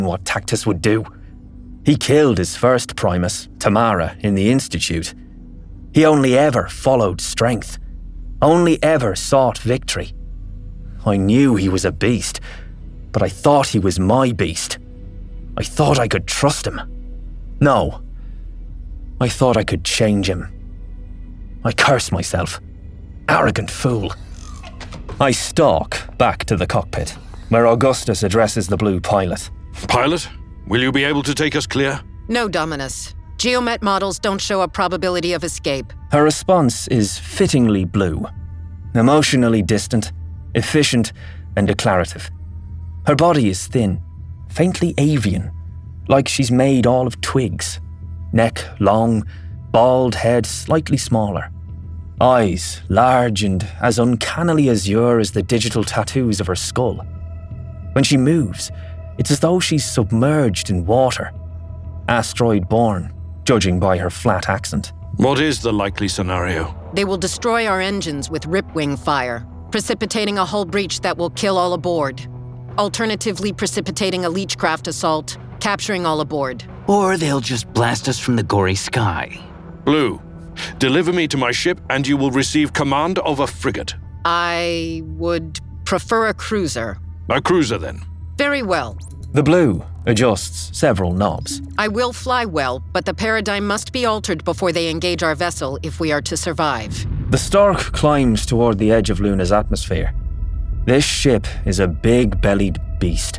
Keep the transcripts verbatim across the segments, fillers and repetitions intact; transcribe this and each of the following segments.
what Tactus would do. He killed his first Primus, Tamara, in the Institute. He only ever followed strength, only ever sought victory. I knew he was a beast, but I thought he was my beast. I thought I could trust him. No, I thought I could change him. I cursed myself. Arrogant fool. I stalk back to the cockpit, where Augustus addresses the blue pilot. Pilot, will you be able to take us clear? No, Dominus. Geomet models don't show a probability of escape. Her response is fittingly blue. Emotionally distant, efficient, and declarative. Her body is thin, faintly avian, like she's made all of twigs. Neck long, bald head slightly smaller. Eyes large and as uncannily azure as the digital tattoos of her skull. When she moves, it's as though she's submerged in water. Asteroid-born, judging by her flat accent. What is the likely scenario? They will destroy our engines with Ripwing fire, precipitating a hull breach that will kill all aboard. Alternatively, precipitating a Leechcraft assault, capturing all aboard. Or they'll just blast us from the gory sky. Blue, deliver me to my ship and you will receive command of a frigate. I would prefer a cruiser. A cruiser, then. Very well. The blue adjusts several knobs. I will fly well, but the paradigm must be altered before they engage our vessel if we are to survive. The Stork climbs toward the edge of Luna's atmosphere. This ship is a big-bellied beast.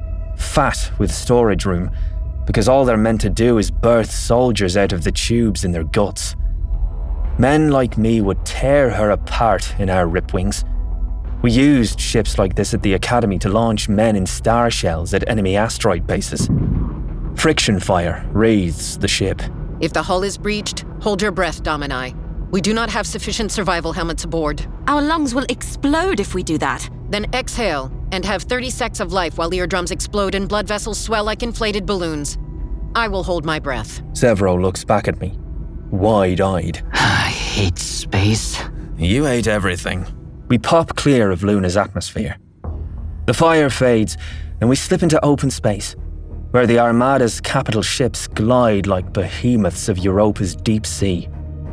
Fat with storage room, because all they're meant to do is birth soldiers out of the tubes in their guts. Men like me would tear her apart in our Ripwings. We used ships like this at the Academy to launch men in star shells at enemy asteroid bases. Friction fire wreathes the ship. If the hull is breached, hold your breath, Domini. We do not have sufficient survival helmets aboard. Our lungs will explode if we do that. Then exhale and have thirty seconds of life while eardrums explode and blood vessels swell like inflated balloons. I will hold my breath. Severo looks back at me, wide-eyed. I hate space. You hate everything. We pop clear of Luna's atmosphere. The fire fades, and we slip into open space, where the Armada's capital ships glide like behemoths of Europa's deep sea.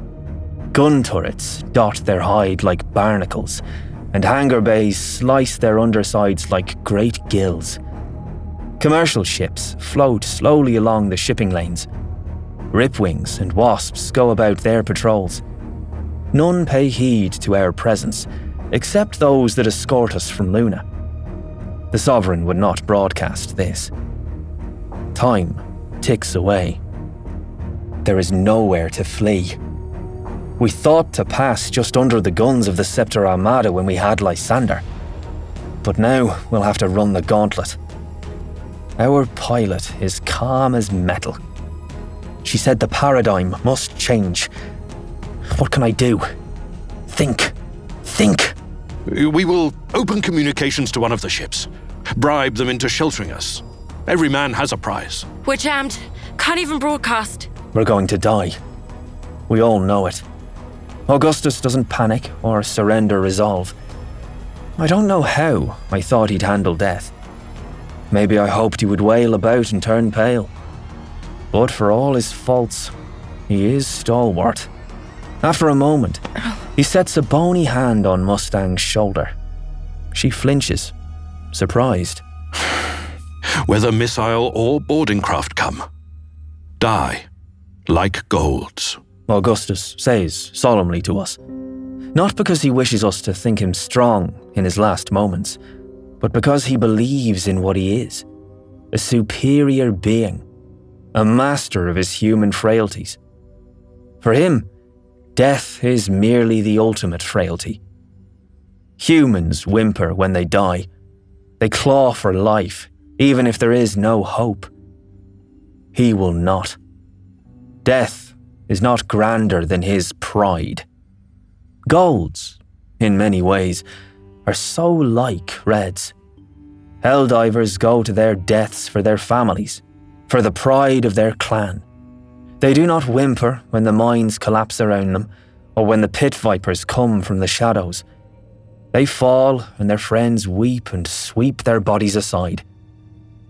Gun turrets dot their hide like barnacles, and hangar bays slice their undersides like great gills. Commercial ships float slowly along the shipping lanes. Ripwings and Wasps go about their patrols. None pay heed to our presence, except those that escort us from Luna. The Sovereign would not broadcast this. Time ticks away. There is nowhere to flee. We thought to pass just under the guns of the Scepter Armada when we had Lysander. But now we'll have to run the gauntlet. Our pilot is calm as metal. She said the paradigm must change. What can I do? Think. Think. We will open communications to one of the ships. Bribe them into sheltering us. Every man has a prize. We're jammed. Can't even broadcast. We're going to die. We all know it. Augustus doesn't panic or surrender resolve. I don't know how I thought he'd handle death. Maybe I hoped he would wail about and turn pale. But for all his faults, he is stalwart. After a moment, he sets a bony hand on Mustang's shoulder. She flinches, surprised. Whether missile or boarding craft come, die like golds. Augustus says solemnly to us. Not because he wishes us to think him strong in his last moments, but because he believes in what he is. A superior being. A master of his human frailties. For him, death is merely the ultimate frailty. Humans whimper when they die. They claw for life, even if there is no hope. He will not. Death is not grander than his pride. Golds, in many ways, are so like Reds. Helldivers go to their deaths for their families, for the pride of their clan. They do not whimper when the mines collapse around them, or when the pit vipers come from the shadows. They fall and their friends weep and sweep their bodies aside.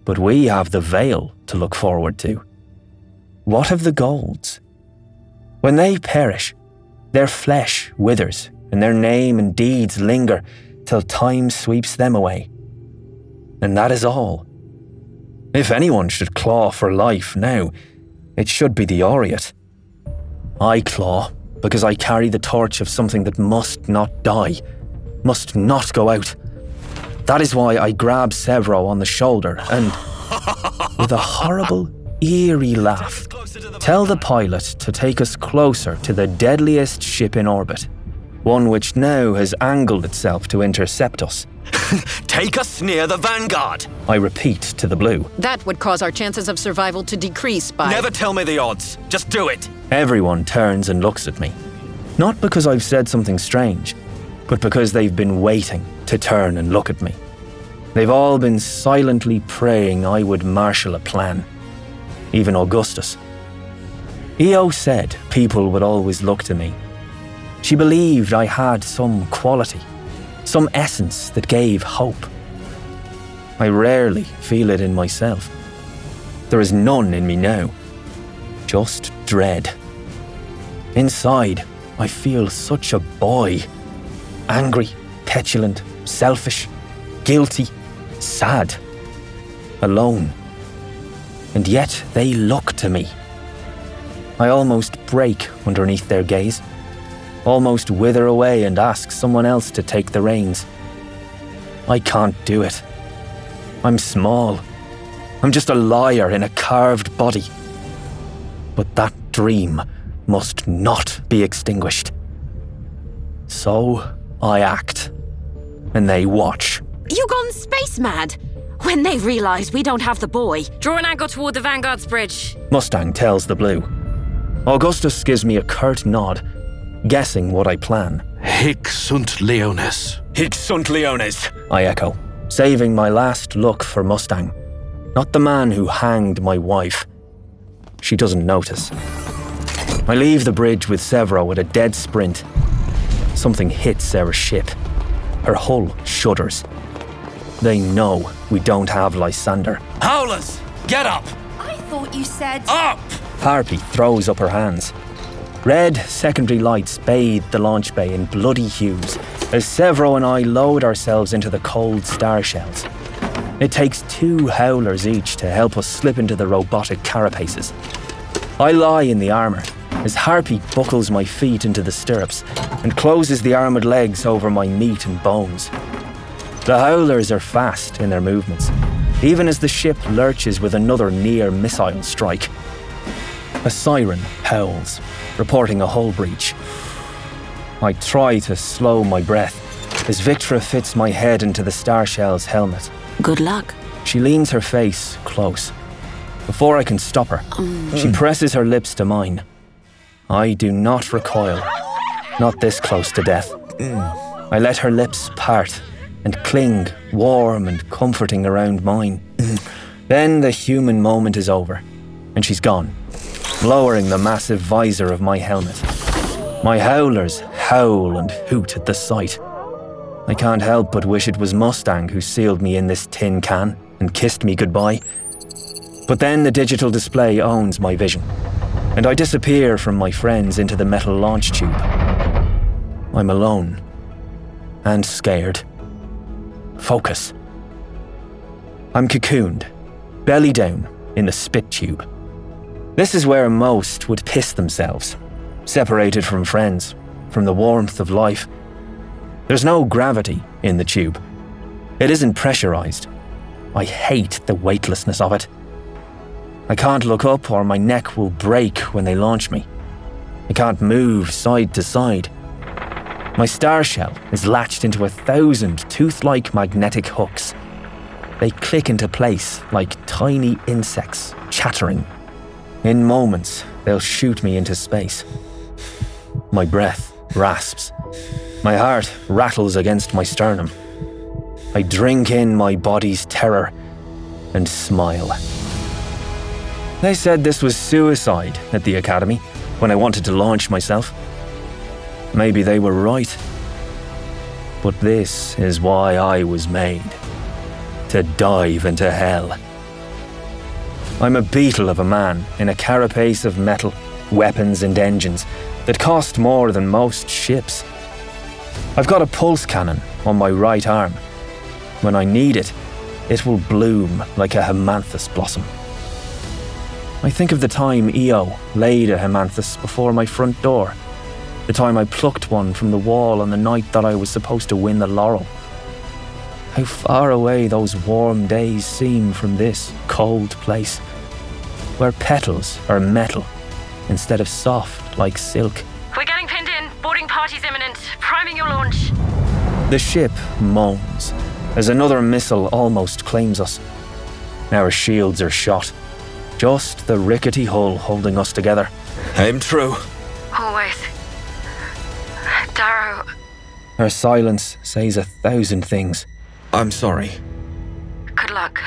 But we have the Veil to look forward to. What of the Golds? When they perish, their flesh withers and their name and deeds linger till time sweeps them away. And that is all. If anyone should claw for life now, it should be the Aureate. I claw because I carry the torch of something that must not die, must not go out. That is why I grab Sevro on the shoulder and, with a horrible, eerie laugh, tell the pilot to take us closer to the deadliest ship in orbit, one which now has angled itself to intercept us. Take us near the Vanguard! I repeat to the Blue. That would cause our chances of survival to decrease by... Never tell me the odds. Just do it. Everyone turns and looks at me. Not because I've said something strange, but because they've been waiting to turn and look at me. They've all been silently praying I would marshal a plan. Even Augustus. E O said people would always look to me. She believed I had some quality, some essence that gave hope. I rarely feel it in myself. There is none in me now, just dread. Inside, I feel such a boy. Angry, petulant, selfish, guilty, sad, alone. And yet they look to me. I almost break underneath their gaze, almost wither away and ask someone else to take the reins. I can't do it. I'm small. I'm just a liar in a carved body. But that dream must not be extinguished. So I act, and they watch. You gone space mad? When they realise we don't have the boy. Draw an angle toward the Vanguard's bridge. Mustang tells the Blue. Augustus gives me a curt nod, guessing what I plan. Hic sunt leones. Hic sunt leones. I echo, saving my last look for Mustang, not the man who hanged my wife. She doesn't notice. I leave the bridge with Sevro at a dead sprint. Something hits our ship. Her hull shudders. They know we don't have Lysander. Howlers, get up! I thought you said... Up! Harpy throws up her hands. Red secondary lights bathe the launch bay in bloody hues as Sevro and I load ourselves into the cold star shells. It takes two howlers each to help us slip into the robotic carapaces. I lie in the armour as Harpy buckles my feet into the stirrups and closes the armoured legs over my meat and bones. The howlers are fast in their movements, even as the ship lurches with another near missile strike. A siren howls, reporting a hull breach. I try to slow my breath as Victra fits my head into the Starshell's helmet. Good luck. She leans her face close. Before I can stop her, Um. she presses her lips to mine. I do not recoil, not this close to death. I let her lips part and cling warm and comforting around mine. Then the human moment is over, and she's gone, lowering the massive visor of my helmet. My howlers howl and hoot at the sight. I can't help but wish it was Mustang who sealed me in this tin can and kissed me goodbye. But then the digital display owns my vision, and I disappear from my friends into the metal launch tube. I'm alone and scared. Focus. I'm cocooned, belly down in the spit tube. This is where most would piss themselves, separated from friends, from the warmth of life. There's no gravity in the tube. It isn't pressurized. I hate the weightlessness of it. I can't look up or my neck will break when they launch me. I can't move side to side. My star shell is latched into a thousand tooth-like magnetic hooks. They click into place like tiny insects chattering. In moments, they'll shoot me into space. My breath rasps. My heart rattles against my sternum. I drink in my body's terror and smile. They said this was suicide at the academy when I wanted to launch myself. Maybe they were right. But this is why I was made. To dive into hell I'm a beetle of a man in a carapace of metal, weapons and engines that cost more than most ships. I've got a pulse cannon on my right arm. When I need it, it will bloom like a hemathus blossom. I think of the time Io laid a hemathus before my front door, the time I plucked one from the wall on the night that I was supposed to win the laurel. How far away those warm days seem from this cold place, where petals are metal instead of soft like silk. We're getting pinned in. Boarding party's imminent. Priming your launch. The ship moans as another missile almost claims us. Our shields are shot. Just the rickety hull holding us together. Aim true. Always. Darrow. Her silence says a thousand things. I'm sorry. Good luck.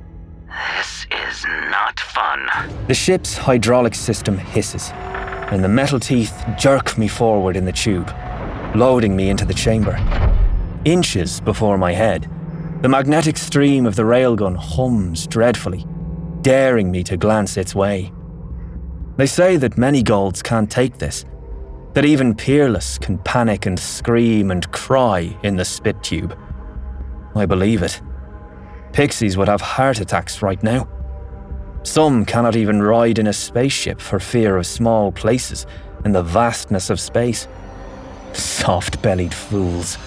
This is not fun. The ship's hydraulic system hisses, and the metal teeth jerk me forward in the tube, loading me into the chamber. Inches before my head, the magnetic stream of the railgun hums dreadfully, daring me to glance its way. They say that many golds can't take this, that even Peerless can panic and scream and cry in the spit tube. I believe it. Pixies would have heart attacks right now. Some cannot even ride in a spaceship for fear of small places in the vastness of space. Soft-bellied fools.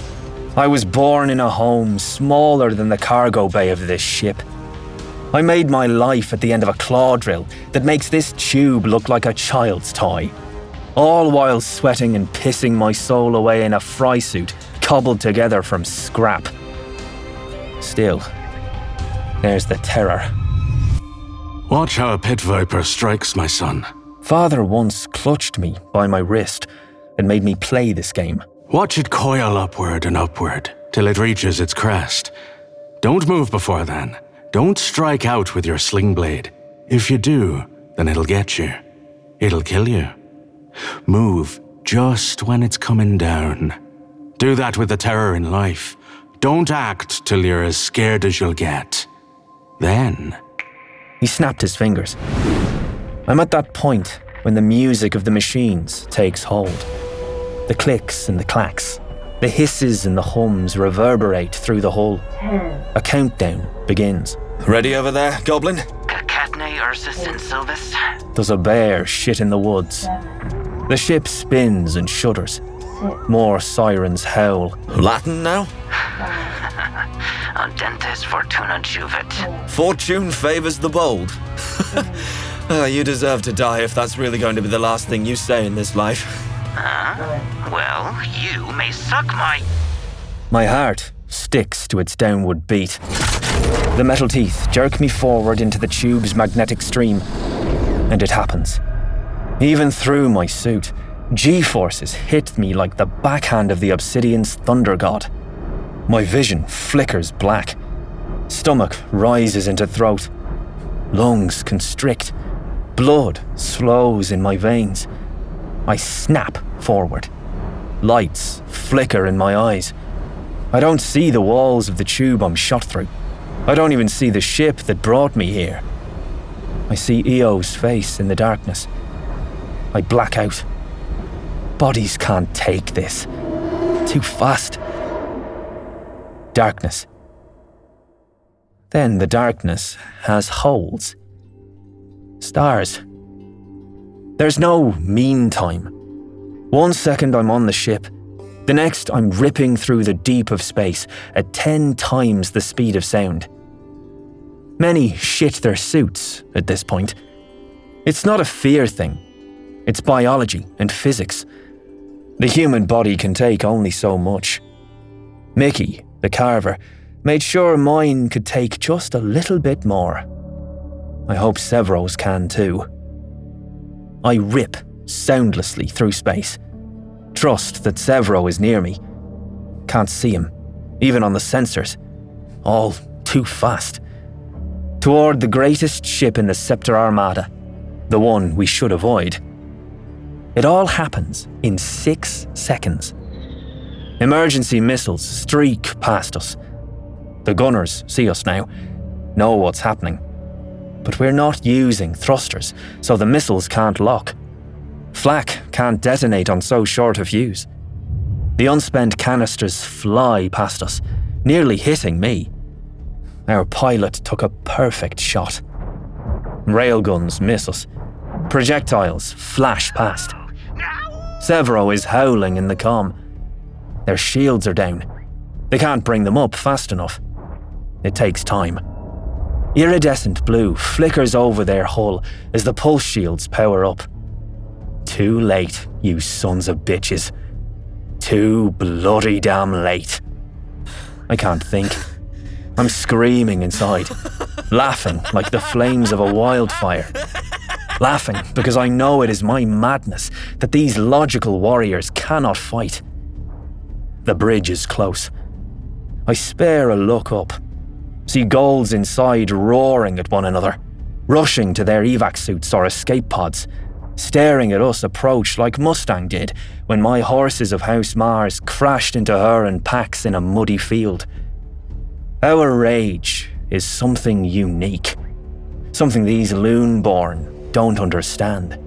I was born in a home smaller than the cargo bay of this ship. I made my life at the end of a claw drill that makes this tube look like a child's toy, all while sweating and pissing my soul away in a fry suit cobbled together from scrap. Still, there's the terror. Watch how a pit viper strikes, my son. Father once clutched me by my wrist and made me play this game. Watch it coil upward and upward till it reaches its crest. Don't move before then. Don't strike out with your sling blade. If you do, then it'll get you. It'll kill you. Move just when it's coming down. Do that with the terror in life. Don't act till you're as scared as you'll get. Then... He snapped his fingers. I'm at that point when the music of the machines takes hold. The clicks and the clacks, the hisses and the hums reverberate through the hull. A countdown begins. Ready over there, Goblin? Catne Ursus and Silvis. Does a bear shit in the woods? The ship spins and shudders. More sirens howl. Latin now? Audentes fortuna juvit. Fortune favours the bold. Oh, you deserve to die if that's really going to be the last thing you say in this life. Huh? Well, you may suck my... My heart sticks to its downward beat. The metal teeth jerk me forward into the tube's magnetic stream, and it happens. Even through my suit, G-forces hit me like the backhand of the Obsidian's thunder god. My vision flickers black. Stomach rises into throat. Lungs constrict. Blood slows in my veins. I snap forward. Lights flicker in my eyes. I don't see the walls of the tube I'm shot through. I don't even see the ship that brought me here. I see Io's face in the darkness. I black out. Bodies can't take this. Too fast. Darkness. Then the darkness has holes. Stars. There's no meantime. One second I'm on the ship. The next I'm ripping through the deep of space at ten times the speed of sound. Many shit their suits at this point. It's not a fear thing. It's biology and physics. The human body can take only so much. Mickey, the carver, made sure mine could take just a little bit more. I hope Severo's can too. I rip soundlessly through space. Trust that Severo is near me. Can't see him, even on the sensors. All too fast. Toward the greatest ship in the Scepter Armada, the one we should avoid. It all happens in six seconds. Emergency missiles streak past us. The gunners see us now, know what's happening. but we're not using thrusters, so the missiles can't lock. Flak can't detonate on so short a fuse. The unspent canisters fly past us, nearly hitting me. Our pilot took a perfect shot. Railguns miss us. Projectiles flash past. Severo is howling in the comm. Their shields are down. They can't bring them up fast enough. It takes time. Iridescent blue flickers over their hull as the pulse shields power up. Too late, you sons of bitches. Too bloody damn late. I can't think. I'm screaming inside, laughing like the flames of a wildfire. Laughing because I know it is my madness that these logical warriors cannot fight. The bridge is close. I spare a look up, see Golds inside roaring at one another, rushing to their evac suits or escape pods, staring at us approach like Mustang did when my horses of House Mars crashed into her in packs in a muddy field. Our rage is something unique, something these Loonborn don't understand.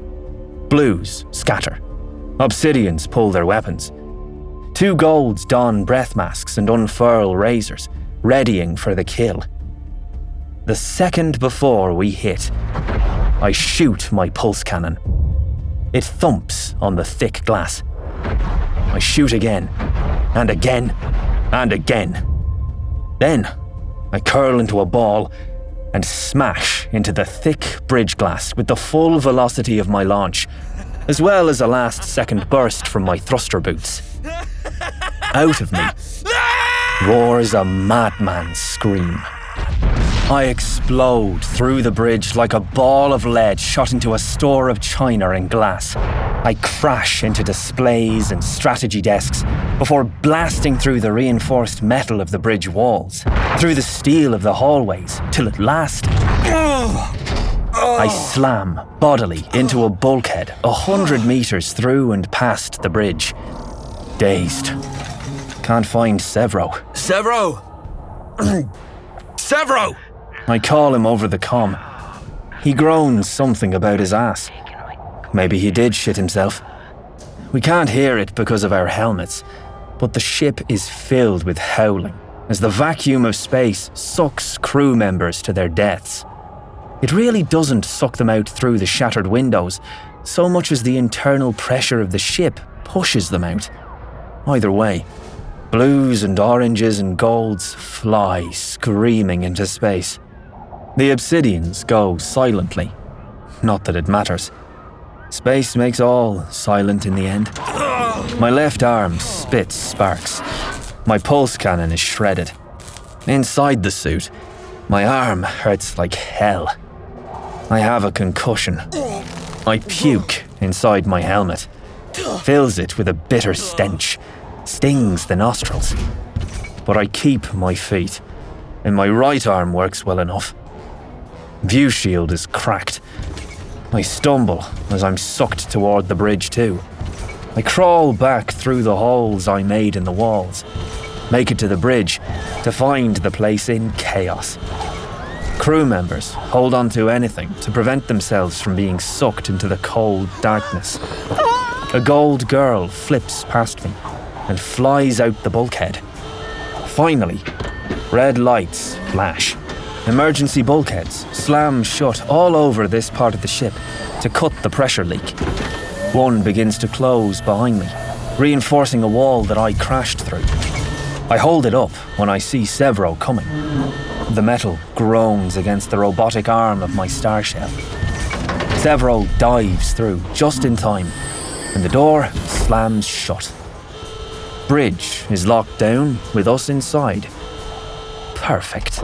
Blues scatter. Obsidians pull their weapons. Two Golds don breath masks and unfurl razors, readying for the kill. The second before we hit, I shoot my pulse cannon. It thumps on the thick glass. I shoot again, and again, and again. Then, I curl into a ball and smash into the thick bridge glass with the full velocity of my launch, as well as a last-second burst from my thruster boots. Out of me roars a madman's scream. I explode through the bridge like a ball of lead shot into a store of china and glass. I crash into displays and strategy desks before blasting through the reinforced metal of the bridge walls, through the steel of the hallways, till at last I slam bodily into a bulkhead a hundred meters through and past the bridge. Dazed. Can't find Severo. Severo! Severo! I call him over the comm. He groans something about his ass. Maybe he did shit himself. We can't hear it because of our helmets, but the ship is filled with howling as the vacuum of space sucks crew members to their deaths. It really doesn't suck them out through the shattered windows, so much as the internal pressure of the ship pushes them out. Either way, blues and oranges and golds fly screaming into space. The obsidians go silently. Not that it matters. Space makes all silent in the end. My left arm spits sparks. My pulse cannon is shredded. Inside the suit, my arm hurts like hell. I have a concussion. I puke inside my helmet. Fills it with a bitter stench. Stings the nostrils. But I keep my feet, and my right arm works well enough. View shield is cracked. I stumble as I'm sucked toward the bridge too. I crawl back through the holes I made in the walls, make it to the bridge to find the place in chaos. Crew members hold on to anything to prevent themselves from being sucked into the cold darkness. A gold girl flips past me and flies out the bulkhead. Finally, red lights flash. Emergency bulkheads slam shut all over this part of the ship to cut the pressure leak. One begins to close behind me, reinforcing a wall that I crashed through. I hold it up when I see Severo coming. The metal groans against the robotic arm of my star shell. Severo dives through just in time, and the door slams shut. Bridge is locked down with us inside. Perfect.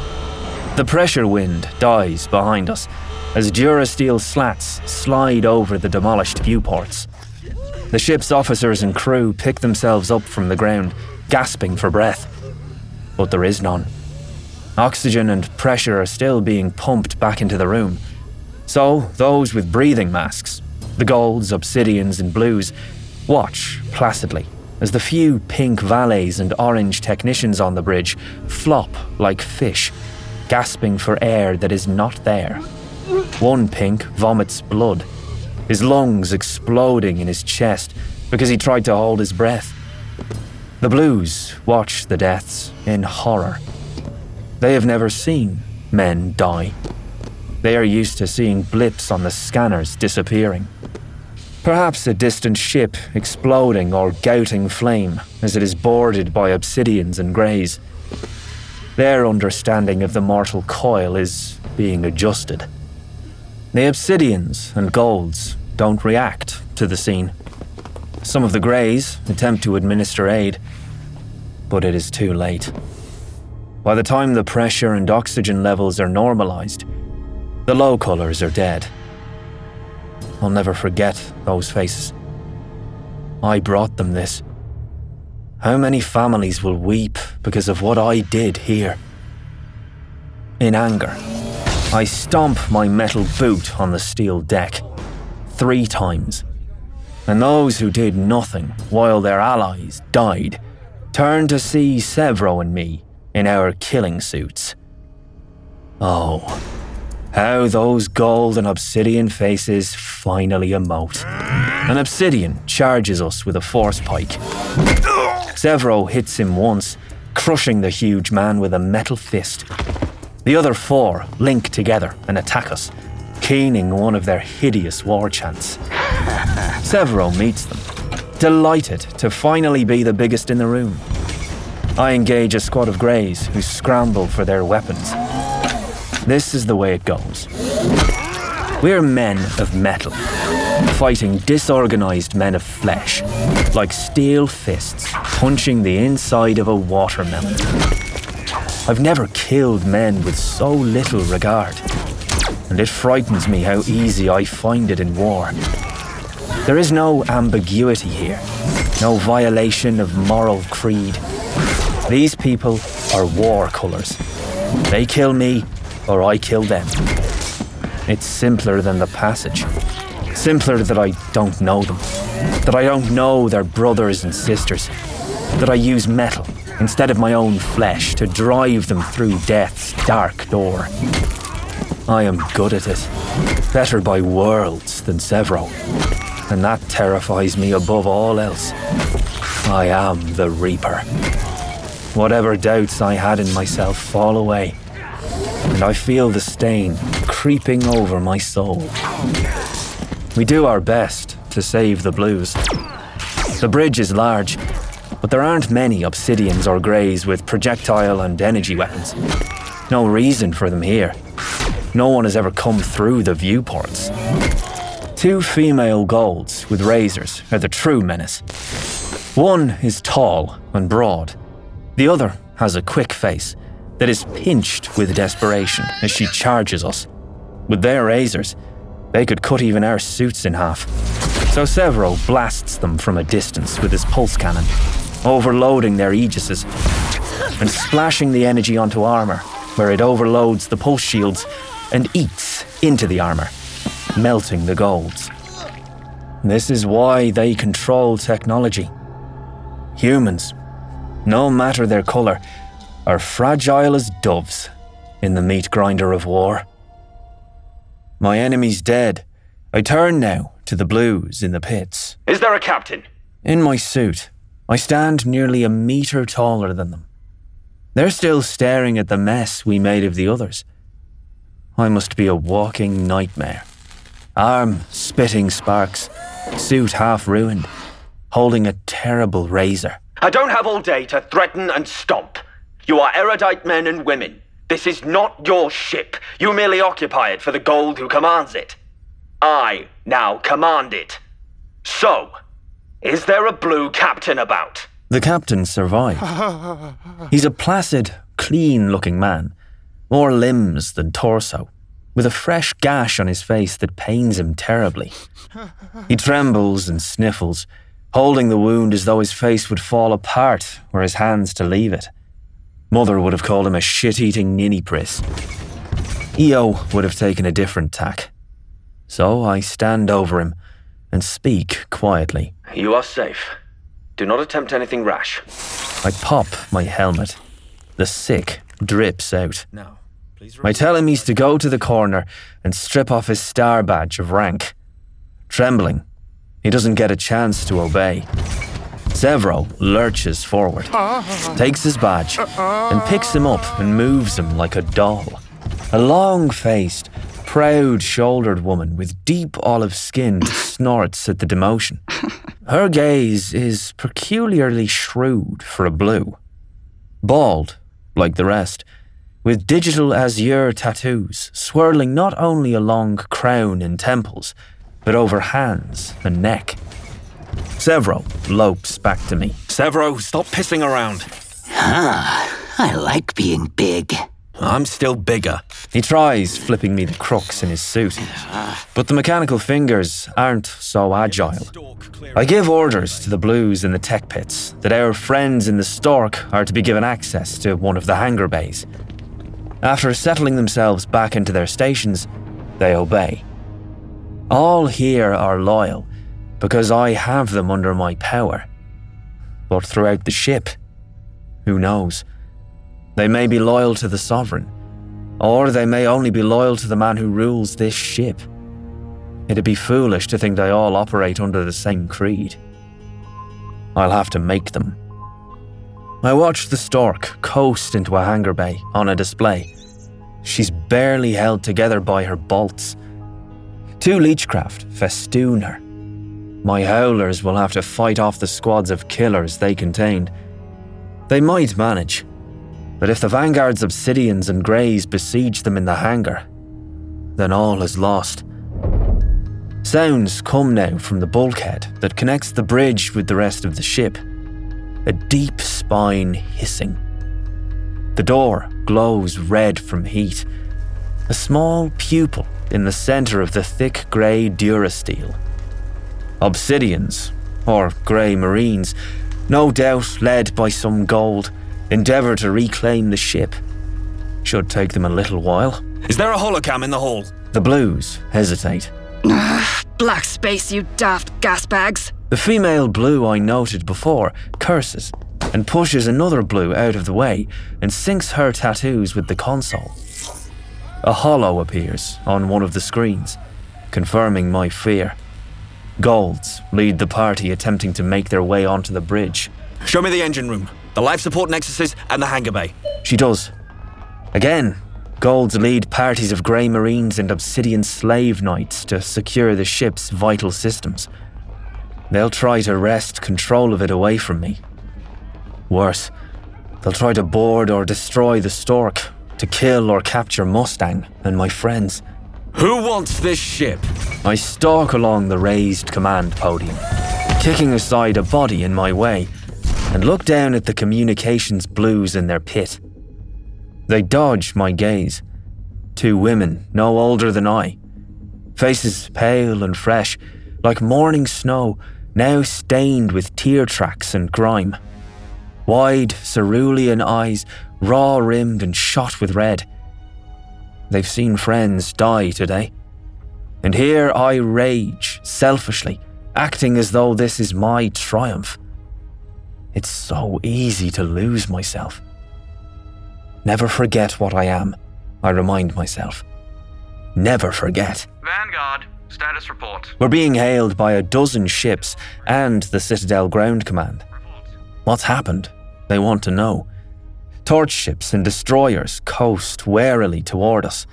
The pressure wind dies behind us as Durasteel slats slide over the demolished viewports. The ship's officers and crew pick themselves up from the ground, gasping for breath. But there is none. Oxygen and pressure are still being pumped back into the room. So those with breathing masks, the golds, obsidians and blues, watch placidly as the few pink valets and orange technicians on the bridge flop like fish, gasping for air that is not there. One pink vomits blood, his lungs exploding in his chest because he tried to hold his breath. The Blues watch the deaths in horror. They have never seen men die. They are used to seeing blips on the scanners disappearing. Perhaps a distant ship exploding or gouting flame as it is boarded by obsidians and greys. Their understanding of the mortal coil is being adjusted. The obsidians and golds don't react to the scene. Some of the greys attempt to administer aid, but it is too late. By the time the pressure and oxygen levels are normalized, the low colours are dead. I'll never forget those faces. I brought them this. How many families will weep because of what I did here? In anger, I stomp my metal boot on the steel deck, three times. And those who did nothing while their allies died turned to see Sevro and me in our killing suits. Oh, how those gold and obsidian faces finally emote. An obsidian charges us with a force pike. Sevro hits him once, crushing the huge man with a metal fist. The other four link together and attack us, keening one of their hideous war chants. Sevro meets them, delighted to finally be the biggest in the room. I engage a squad of greys who scramble for their weapons. This is the way it goes. We're men of metal, fighting disorganized men of flesh, like steel fists punching the inside of a watermelon. I've never killed men with so little regard, and it frightens me how easy I find it in war. There is no ambiguity here, no violation of moral creed. These people are war colours. They kill me, or I kill them. It's simpler than the passage. Simpler that I don't know them. That I don't know their brothers and sisters. That I use metal instead of my own flesh to drive them through death's dark door. I am good at it. Better by worlds than Sevro. And that terrifies me above all else. I am the Reaper. Whatever doubts I had in myself fall away, and I feel the stain creeping over my soul. We do our best to save the Blues. The bridge is large, but there aren't many obsidians or greys with projectile and energy weapons. No reason for them here. No one has ever come through the viewports. Two female golds with razors are the true menace. One is tall and broad. The other has a quick face that is pinched with desperation as she charges us. With their razors, they could cut even our suits in half. So Sevro blasts them from a distance with his pulse cannon, overloading their aegises and splashing the energy onto armour, where it overloads the pulse shields and eats into the armour, melting the golds. This is why they control technology. Humans, no matter their colour, are fragile as doves in the meat grinder of war. My enemy's dead. I turn now to the Blues in the pits. Is there a captain? In my suit, I stand nearly a metre taller than them. They're still staring at the mess we made of the others. I must be a walking nightmare. Arm spitting sparks, suit half ruined, holding a terrible razor. I don't have all day to threaten and stomp. You are erudite men and women. This is not your ship. You merely occupy it for the gold who commands it. I now command it. So, is there a blue captain about? The captain survived. He's a placid, clean-looking man, more limbs than torso, with a fresh gash on his face that pains him terribly. He trembles and sniffles, holding the wound as though his face would fall apart were his hands to leave it. Mother would have called him a shit-eating ninny-priss. E O would have taken a different tack. So I stand over him and speak quietly. You are safe. Do not attempt anything rash. I pop my helmet. The sick drips out. Now, I tell him he's to go to the corner and strip off his star badge of rank. Trembling, he doesn't get a chance to obey. Severo lurches forward, takes his badge, and picks him up and moves him like a doll. A long-faced, proud-shouldered woman with deep olive skin snorts at the demotion. Her gaze is peculiarly shrewd for a blue. Bald, like the rest, with digital azure tattoos swirling not only along crown and temples, but over hands and neck. Severo lopes back to me. Severo, stop pissing around. Ah, I like being big. I'm still bigger. He tries flipping me the crooks in his suit, but the mechanical fingers aren't so agile. I give orders to the blues in the tech pits that our friends in the Stork are to be given access to one of the hangar bays. After settling themselves back into their stations, they obey. All here are loyal, because I have them under my power. But throughout the ship, who knows? They may be loyal to the Sovereign, or they may only be loyal to the man who rules this ship. It'd be foolish to think they all operate under the same creed. I'll have to make them. I watched the Stork coast into a hangar bay on a display. She's barely held together by her bolts. Two Leechcraft festoon her. My howlers will have to fight off the squads of killers they contained. They might manage, but if the Vanguard's Obsidians and Greys besiege them in the hangar, then all is lost. Sounds come now from the bulkhead that connects the bridge with the rest of the ship. A deep spine hissing. The door glows red from heat. A small pupil in the centre of the thick grey durasteel. Obsidians, or grey marines, no doubt led by some gold, endeavour to reclaim the ship. Should take them a little while. Is there a holocam in the hall? The blues hesitate. Black space, you daft gasbags. The female blue I noted before curses and pushes another blue out of the way and syncs her tattoos with the console. A holo appears on one of the screens, confirming my fear. Golds lead the party attempting to make their way onto the bridge. Show me the engine room, the life support nexuses, and the hangar bay. She does. Again, Golds lead parties of Grey Marines and Obsidian slave knights to secure the ship's vital systems. They'll try to wrest control of it away from me. Worse, they'll try to board or destroy the Stork, to kill or capture Mustang and my friends. Who wants this ship? I stalk along the raised command podium, kicking aside a body in my way, and look down at the communications blues in their pit. They dodge my gaze. Two women, no older than I. Faces pale and fresh, like morning snow, now stained with tear tracks and grime. Wide, cerulean eyes, raw-rimmed and shot with red. They've seen friends die today. And here I rage, selfishly, acting as though this is my triumph. It's so easy to lose myself. Never forget what I am, I remind myself. Never forget. Vanguard, status report. We're being hailed by a dozen ships and the Citadel Ground Command. What's happened? They want to know. Torch ships and destroyers coast warily toward us.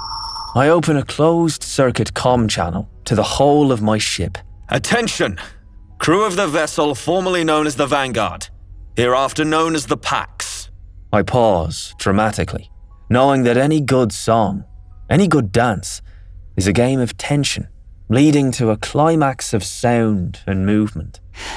I open a closed-circuit comm channel to the whole of my ship. Attention! Crew of the vessel formerly known as the Vanguard, hereafter known as the Pax. I pause dramatically, knowing that any good song, any good dance, is a game of tension, leading to a climax of sound and movement.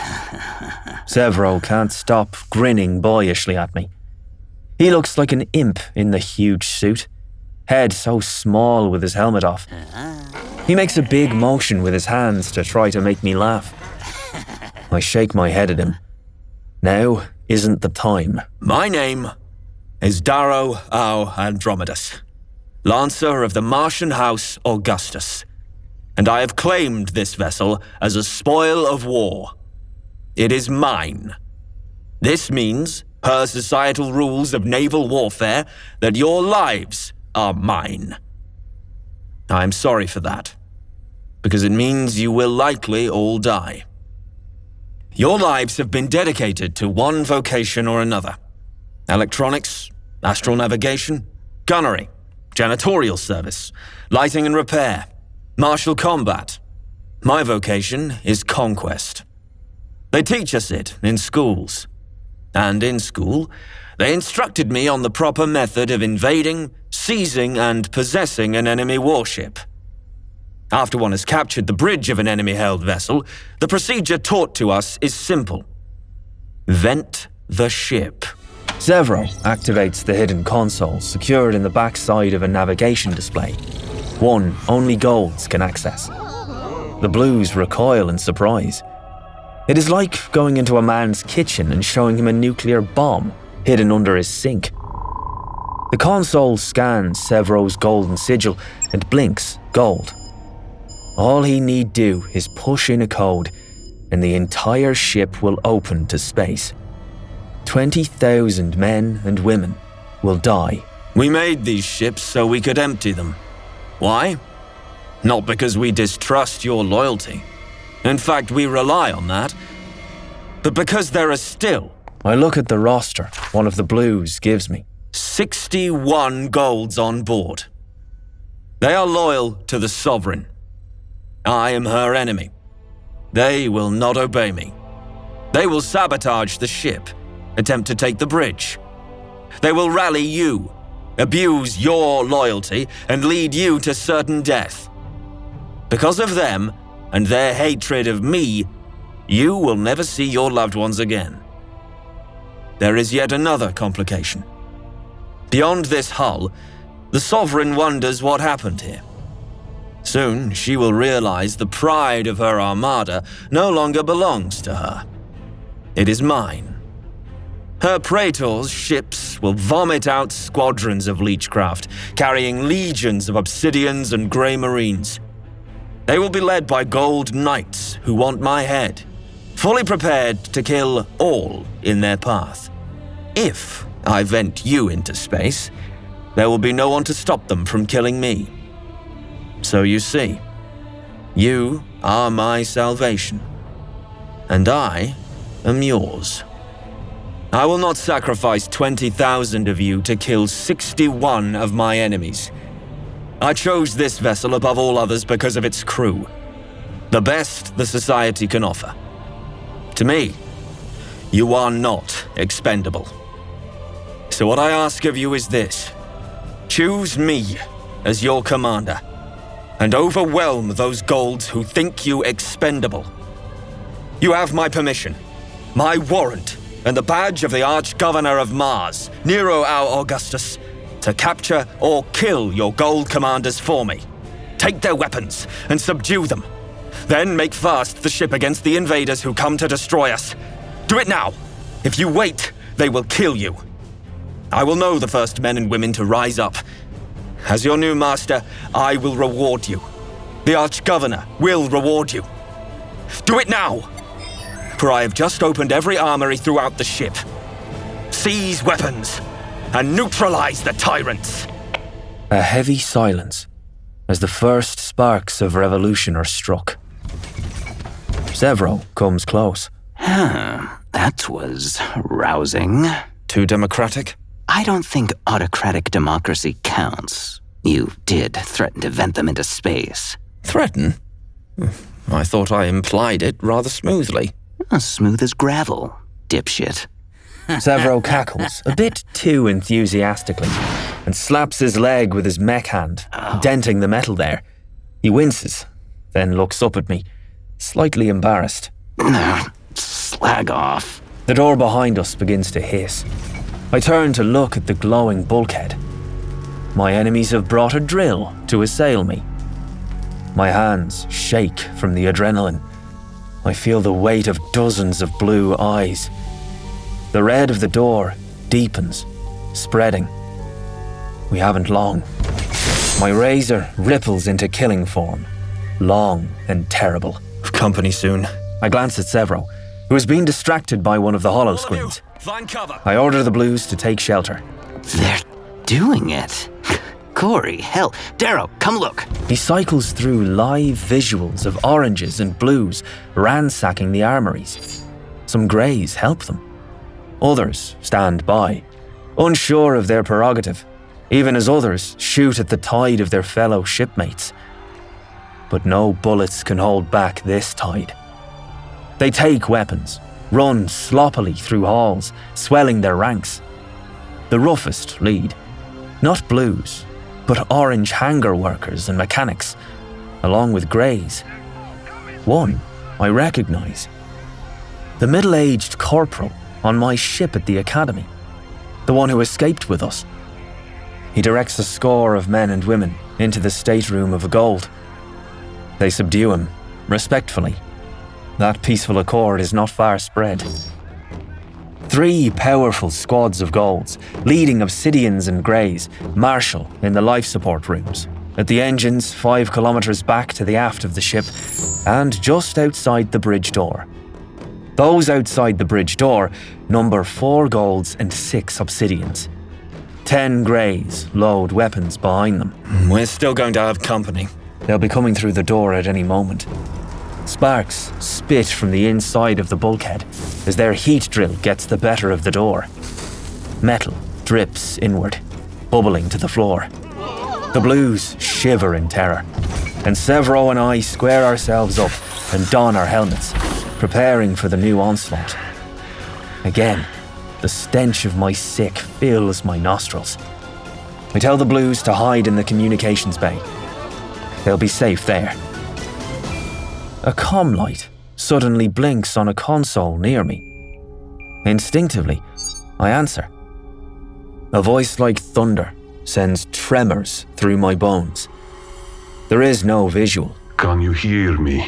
Severo can't stop grinning boyishly at me. He looks like an imp in the huge suit, head so small with his helmet off. He makes a big motion with his hands to try to make me laugh. I shake my head at him. Now isn't the time. My name is Darrow Au Andromedus, Lancer of the Martian House Augustus, and I have claimed this vessel as a spoil of war. It is mine. This means, per societal rules of naval warfare, that your lives are mine. I'm sorry for that, because it means you will likely all die. Your lives have been dedicated to one vocation or another. Electronics, astral navigation, gunnery, janitorial service, lighting and repair, martial combat. My vocation is conquest. They teach us it in schools. And in school, they instructed me on the proper method of invading, seizing, and possessing an enemy warship. After one has captured the bridge of an enemy-held vessel, the procedure taught to us is simple. Vent the ship. Zevro activates the hidden console secured in the backside of a navigation display. One only Golds can access. The Blues recoil in surprise. It is like going into a man's kitchen and showing him a nuclear bomb hidden under his sink. The console scans Zevro's golden sigil and blinks gold. All he need do is push in a code, and the entire ship will open to space. twenty thousand men and women will die. We made these ships so we could empty them. Why? Not because we distrust your loyalty. In fact, we rely on that. But because there are still... I look at the roster one of the Blues gives me. sixty-one Golds on board. They are loyal to the Sovereign. I am her enemy. They will not obey me. They will sabotage the ship, attempt to take the bridge. They will rally you, abuse your loyalty, and lead you to certain death. Because of them and their hatred of me, you will never see your loved ones again. There is yet another complication. Beyond this hull, the Sovereign wonders what happened here. Soon, she will realize the pride of her armada no longer belongs to her. It is mine. Her praetors' ships will vomit out squadrons of Leechcraft, carrying legions of Obsidians and Grey Marines. They will be led by Gold Knights who want my head, fully prepared to kill all in their path. If I vent you into space, there will be no one to stop them from killing me. So you see, you are my salvation, and I am yours. I will not sacrifice twenty thousand of you to kill sixty-one of my enemies. I chose this vessel above all others because of its crew, the best the Society can offer. To me, you are not expendable. So what I ask of you is this: choose me as your commander, and overwhelm those Golds who think you expendable. You have my permission, my warrant, and the badge of the Arch-Governor of Mars, Nero our Augustus, to capture or kill your Gold commanders for me. Take their weapons and subdue them. Then make fast the ship against the invaders who come to destroy us. Do it now. If you wait, they will kill you. I will know the first men and women to rise up. As your new master, I will reward you. The Arch-Governor will reward you. Do it now, for I have just opened every armory throughout the ship. Seize weapons and neutralize the tyrants. A heavy silence as the first sparks of revolution are struck. Zevro comes close. Huh, that was rousing. Too democratic? I don't think autocratic democracy counts. You did threaten to vent them into space. Threaten? I thought I implied it rather smoothly. As smooth as gravel, dipshit. Zevro cackles, a bit too enthusiastically, and slaps his leg with his mech hand, oh. denting the metal there. He winces, then looks up at me, slightly embarrassed. Slag off. The door behind us begins to hiss. I turn to look at the glowing bulkhead. My enemies have brought a drill to assail me. My hands shake from the adrenaline. I feel the weight of dozens of blue eyes. The red of the door deepens, spreading. We haven't long. My razor ripples into killing form, long and terrible. Company soon. I glance at Zevro, who has been distracted by one of the hollow screens. Find cover. I order the Blues to take shelter. They're doing it. Corey, hell, Darrow, come look. He cycles through live visuals of oranges and blues ransacking the armories. Some greys help them. Others stand by, unsure of their prerogative, even as others shoot at the tide of their fellow shipmates. But no bullets can hold back this tide. They take weapons, run sloppily through halls, swelling their ranks. The roughest lead, not blues, but orange hangar workers and mechanics, along with greys. One I recognise. The middle-aged corporal on my ship at the academy, the one who escaped with us. He directs a score of men and women into the stateroom of a Gold. They subdue him, respectfully. That peaceful accord is not far spread. Three powerful squads of Golds, leading Obsidians and Greys, marshal in the life support rooms, at the engines five kilometres back to the aft of the ship, and just outside the bridge door. Those outside the bridge door number four Golds and six Obsidians. Ten Greys load weapons behind them. We're still going to have company. They'll be coming through the door at any moment. Sparks spit from the inside of the bulkhead as their heat drill gets the better of the door. Metal drips inward, bubbling to the floor. The Blues shiver in terror, and Severo and I square ourselves up and don our helmets, preparing for the new onslaught. Again, the stench of my sick fills my nostrils. I tell the Blues to hide in the communications bay. They'll be safe there. A comm light suddenly blinks on a console near me. Instinctively, I answer. A voice like thunder sends tremors through my bones. There is no visual. Can you hear me?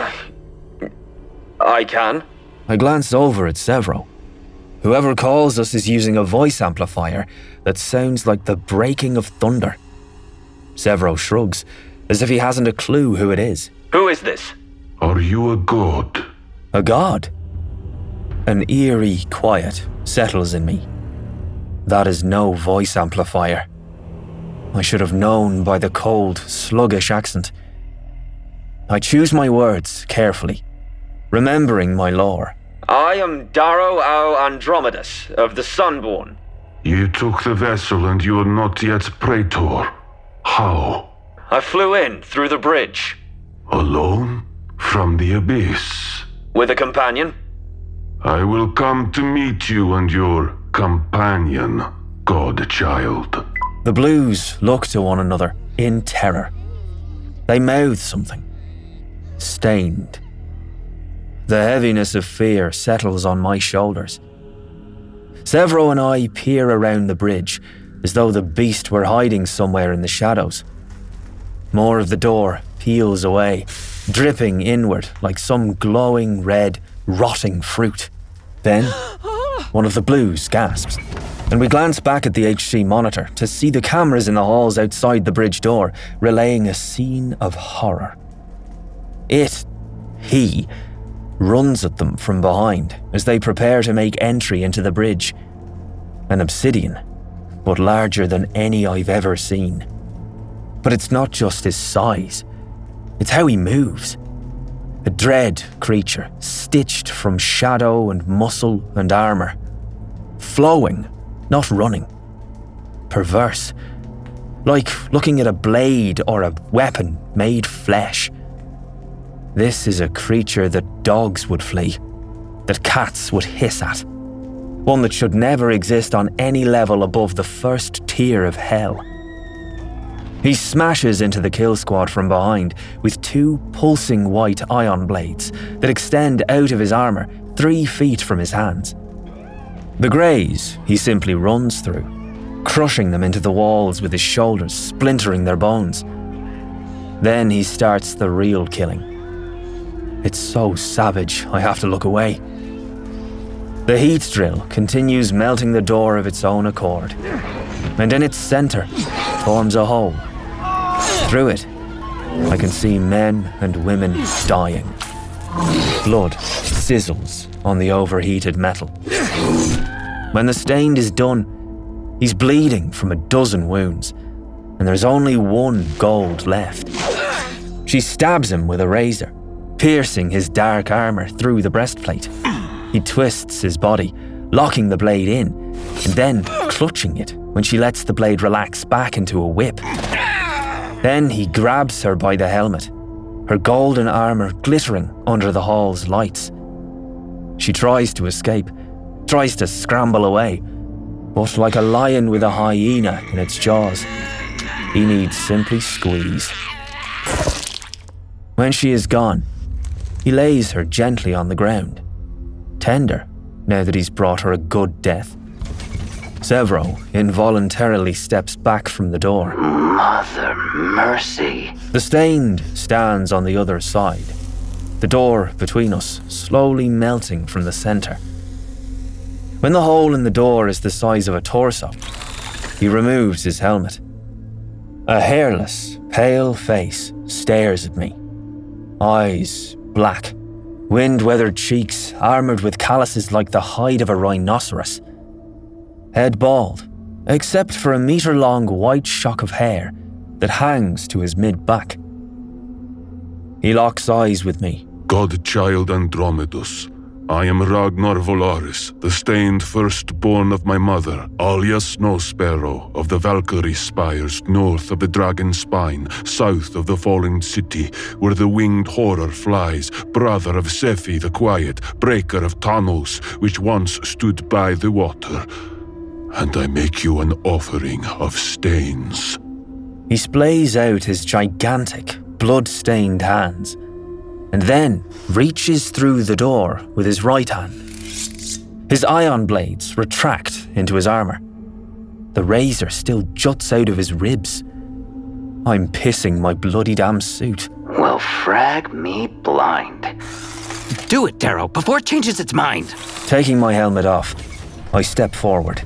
I can. I glance over at Severo. Whoever calls us is using a voice amplifier that sounds like the breaking of thunder. Severo shrugs, as if he hasn't a clue who it is. Who is this? Are you a god? A god? An eerie quiet settles in me. That is no voice amplifier. I should have known by the cold, sluggish accent. I choose my words carefully, remembering my lore. I am Darrow au Andromedus of the Sunborn. You took the vessel and you are not yet Praetor. How? I flew in through the bridge. Alone? From the abyss? With a companion? I will come to meet you and your companion, godchild. The Blues look to one another in terror. They mouth something. Stained. The heaviness of fear settles on my shoulders. Severo and I peer around the bridge as though the beast were hiding somewhere in the shadows. More of the door peels away, dripping inward like some glowing red, rotting fruit. Then, one of the Blues gasps, and we glance back at the H C monitor to see the cameras in the halls outside the bridge door relaying a scene of horror. It, he, runs at them from behind as they prepare to make entry into the bridge. An Obsidian, but larger than any I've ever seen. But it's not just his size, it's how he moves. A dread creature, stitched from shadow and muscle and armour. Flowing, not running. Perverse. Like looking at a blade or a weapon made flesh. This is a creature that dogs would flee, that cats would hiss at. One that should never exist on any level above the first tier of hell. He smashes into the kill squad from behind with two pulsing white ion blades that extend out of his armour three feet from his hands. The Greys he simply runs through, crushing them into the walls with his shoulders, splintering their bones. Then he starts the real killing. It's so savage, I have to look away. The heat drill continues melting the door of its own accord, and in its centre forms a hole. Through it, I can see men and women dying. Blood sizzles on the overheated metal. When the stained is done, he's bleeding from a dozen wounds, and there's only one gold left. She stabs him with a razor, piercing his dark armour through the breastplate. He twists his body, locking the blade in, and then clutching it when she lets the blade relax back into a whip. Then he grabs her by the helmet, her golden armour glittering under the hall's lights. She tries to escape, tries to scramble away, but like a lion with a hyena in its jaws, he needs simply squeeze. When she is gone, he lays her gently on the ground, tender now that he's brought her a good death. Sevro involuntarily steps back from the door. Mother mercy. The Stained stands on the other side, the door between us slowly melting from the centre. When the hole in the door is the size of a torso, he removes his helmet. A hairless, pale face stares at me. Eyes black, wind-weathered cheeks armoured with calluses like the hide of a rhinoceros. Head bald, except for a metre-long white shock of hair that hangs to his mid-back. He locks eyes with me. God-child Andromedus, I am Ragnar Volaris, the stained firstborn of my mother, Alia Snow Sparrow of the Valkyrie Spires, north of the Dragon Spine, south of the Fallen City, where the winged horror flies, brother of Sephi the Quiet, breaker of Tanos, which once stood by the water. And I make you an offering of stains. He splays out his gigantic, blood-stained hands, and then reaches through the door with his right hand. His ion blades retract into his armour. The razor still juts out of his ribs. I'm pissing my bloody damn suit. Well, frag me blind. Do it, Darrow, before it changes its mind. Taking my helmet off, I step forward.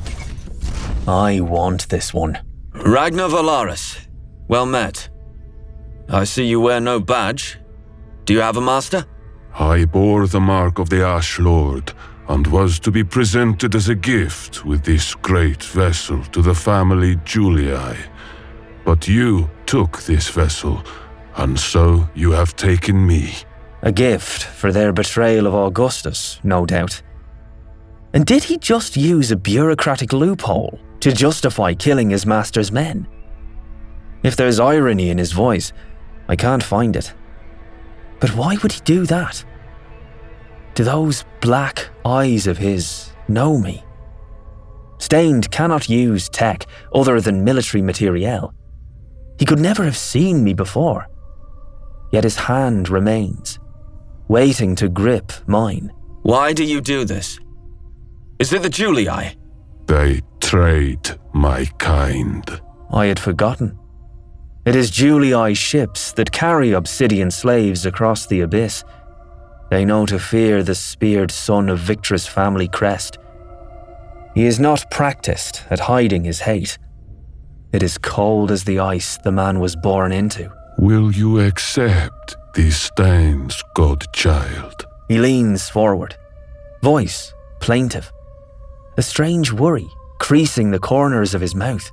I want this one. Ragnar Volaris, well met. I see you wear no badge. Do you have a master? I bore the mark of the Ash Lord, and was to be presented as a gift with this great vessel to the family Julii. But you took this vessel, and so you have taken me. A gift for their betrayal of Augustus, no doubt. And did he just use a bureaucratic loophole to justify killing his master's men? If there's irony in his voice, I can't find it. But why would he do that? Do those black eyes of his know me? Stained cannot use tech other than military materiel. He could never have seen me before. Yet his hand remains, waiting to grip mine. Why do you do this? Is it the Julii? They trade my kind. I had forgotten. It is Julii ships that carry Obsidian slaves across the abyss. They know to fear the speared son of Victra's family crest. He is not practiced at hiding his hate. It is cold as the ice the man was born into. Will you accept these stains, godchild? He leans forward, voice plaintive, a strange worry creasing the corners of his mouth.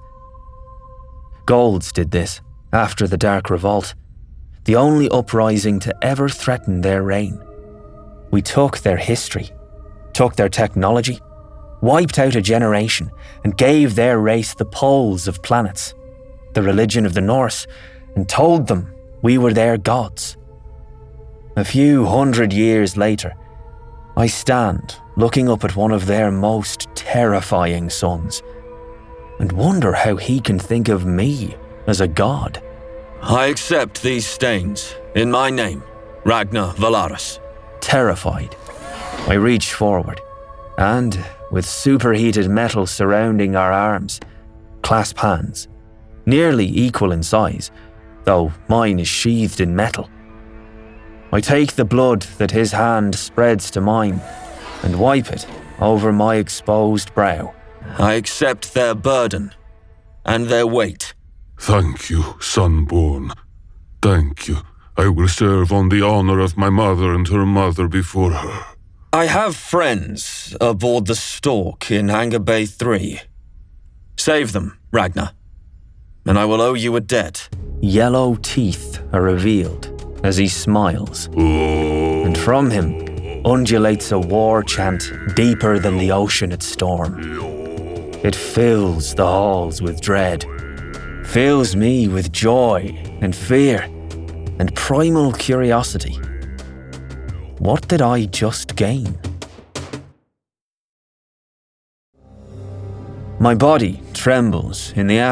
Golds did this after the Dark Revolt, the only uprising to ever threaten their reign. We took their history, took their technology, wiped out a generation, and gave their race the poles of planets, the religion of the Norse, and told them we were their gods. A few hundred years later, I stand looking up at one of their most terrifying sons, and wonder how he can think of me as a god. I accept these stains in my name, Ragnar Volaris. Terrified, I reach forward, and, with superheated metal surrounding our arms, clasp hands, nearly equal in size, though mine is sheathed in metal. I take the blood that his hand spreads to mine and wipe it over my exposed brow. I accept their burden and their weight. Thank you, Sunborn. Thank you. I will serve on the honor of my mother and her mother before her. I have friends aboard the Stork in Hangar Bay three. Save them, Ragnar. and I will owe you a debt. Yellow teeth are revealed as he smiles, and from him undulates a war chant deeper than the ocean at storm. It fills the halls with dread, fills me with joy and fear and primal curiosity. What did I just gain? My body trembles in the